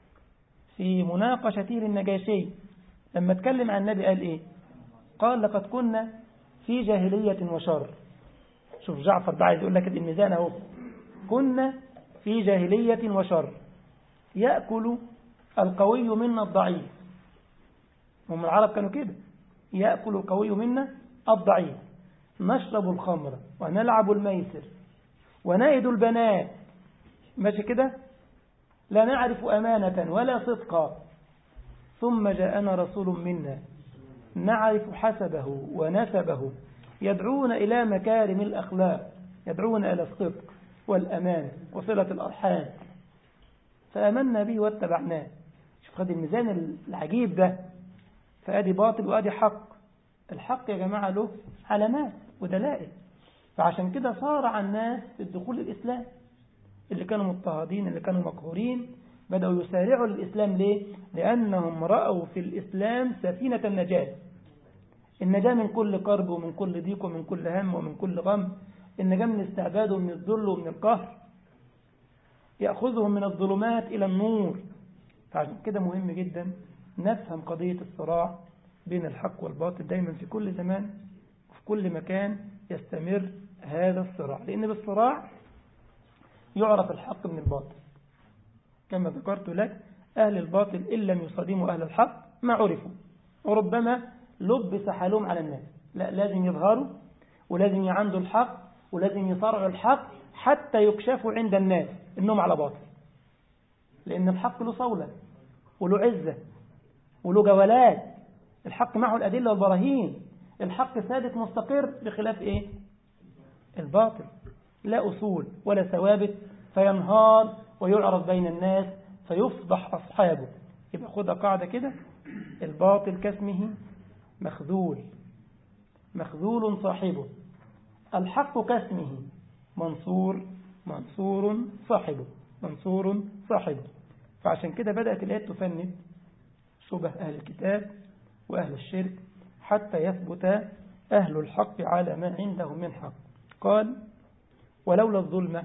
في مناقشته للنجاشي لما اتكلم عن النبي قال إيه؟ قال لقد كنا في جاهلية وشر. شوف جعفر ده عايز يقول لك الميزان اهو. كنا في جاهلية وشر يأكل القوي منا الضعيف. هم العرب كانوا كده، يأكل القوي منا الضعيف، نشرب الخمر ونلعب الميسر ونائد البنات، ماشي كده، لا نعرف أمانة ولا صدقا. ثم جاءنا رسول منا نعرف حسبه ونسبه يدعون إلى مكارم الأخلاق، يدعون إلى الصدق والأمان وصلة الأرحام، فآمنا به واتبعناه. شوف خد الميزان العجيب ده. فأدي باطل وأدي حق. الحق يا جماعة له علامات ودلائل. فعشان كده صارع الناس في الدخول الإسلام، اللي كانوا مضطهدين اللي كانوا مقهورين بدأوا يسارعوا للإسلام. ليه؟ لأنهم رأوا في الإسلام سفينة النجاة من كل كرب ومن كل ضيق ومن كل هم ومن كل غم، النجاة من الاستعباد ومن الذل ومن القهر، يأخذهم من الظلمات إلى النور. فعشان كده مهم جدا نفهم قضية الصراع بين الحق والباطل. دايما في كل زمان وفي كل مكان يستمر هذا الصراع، لأن بالصراع يعرف الحق من الباطل. كما ذكرت لك أهل الباطل إن لم يصادموا أهل الحق ما عرفوا، وربما لبس حالهم على الناس. لا، لازم يظهروا ولازم يعندوا الحق ولازم يصارعوا الحق حتى يكشفوا عند الناس إنهم على باطل. لأن الحق له صولة وله عزة وله جولات. الحق معه الأدلة والبراهين. الحق ثابت مستقر بخلاف إيه؟ الباطل لا أصول ولا ثوابت، فينهار ويعرض بين الناس فيفضح أصحابه. يبقى خدها قاعدة كده: الباطل كاسمه مخذول، مخذول صاحبه. الحق كاسمه منصور، منصور صاحبه، منصور صاحبه. فعشان كده بدأت الآيات تفند شبه أهل الكتاب وأهل الشرك حتى يثبت أهل الحق على ما عندهم من حق. قال: ولولا الظلمة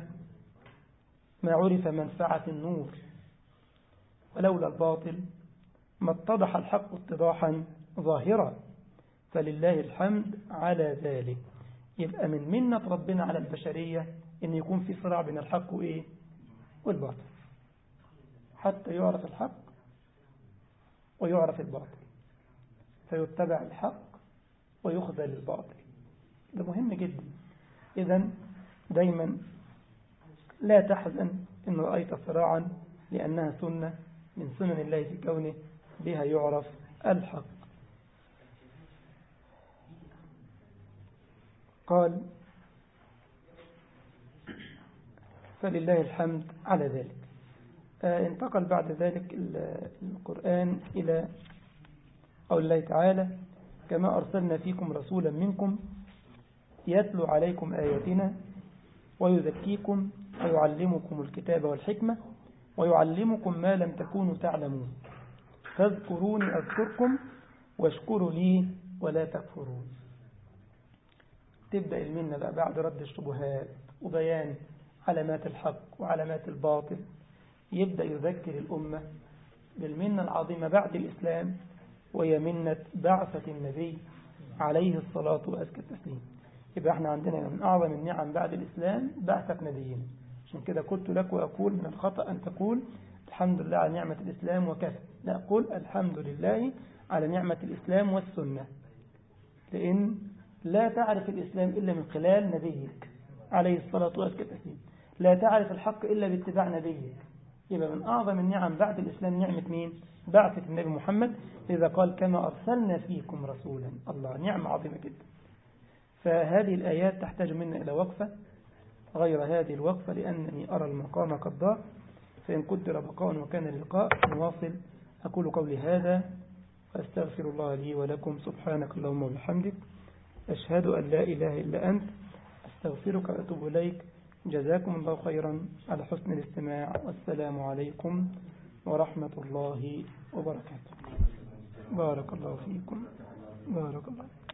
ما عرف منفعة النور، ولولا الباطل ما اتضح الحق اتضاحا ظاهرا، فلله الحمد على ذلك. يبقى من منة ربنا على البشرية إن يكون في صراع بين الحق وإيه؟ والباطل، حتى يعرف الحق ويعرف الباطل، فيتبع الحق ويخذل الباطل. ده مهم جدا. إذن دايما لا تحزن إن رأيت صراعا، لأنها سنة من سنن الله في كونه، بها يعرف الحق. قال: فلله الحمد على ذلك. انتقل بعد ذلك القرآن إلى قول الله تعالى: كما أرسلنا فيكم رسولا منكم يتلو عليكم آياتنا ويزكيكم ويعلمكم الكتاب والحكمة ويعلمكم ما لم تكونوا تعلمون فاذكروني أذكركم واشكروا لي ولا تكفرون. تبدأ المنة بقى بعد رد الشبهات وبيان علامات الحق وعلامات الباطل. يبدأ يذكر الأمة بالمنة العظيمة بعد الإسلام، وهي منة بعثة النبي عليه الصلاة وأزكى التسليم. يبقى احنا عندنا من أعظم النعم بعد الإسلام بعثة نبينا. عشان كده قلت لك وأقول من الخطأ أن تقول الحمد لله على نعمة الإسلام وكفى. لا، قل الحمد لله على نعمة الإسلام والسنة، لأن لا تعرف الإسلام إلا من خلال نبيك عليه الصلاة والسلام. لا تعرف الحق إلا باتباع نبيك. يبقى من أعظم النعم بعد الإسلام نعمة مين؟ بعثة النبي محمد، إذا قال كما أرسلنا فيكم رسولا. الله، نعمة عظيمة جدا. فهذه الآيات تحتاج منا إلى وقفة غير هذه الوقفة، لأنني أرى المقام قد ضاق، فإن قدر بقاء وكان اللقاء نواصل. أقول قولي هذا وأستغفر الله لي ولكم. سبحانك اللهم وبحمدك، أشهد أن لا إله إلا أنت، أستغفرك وأتوب إليك. جزاكم الله خيرا على حسن الاستماع، والسلام عليكم ورحمة الله وبركاته. بارك الله فيكم. بارك الله.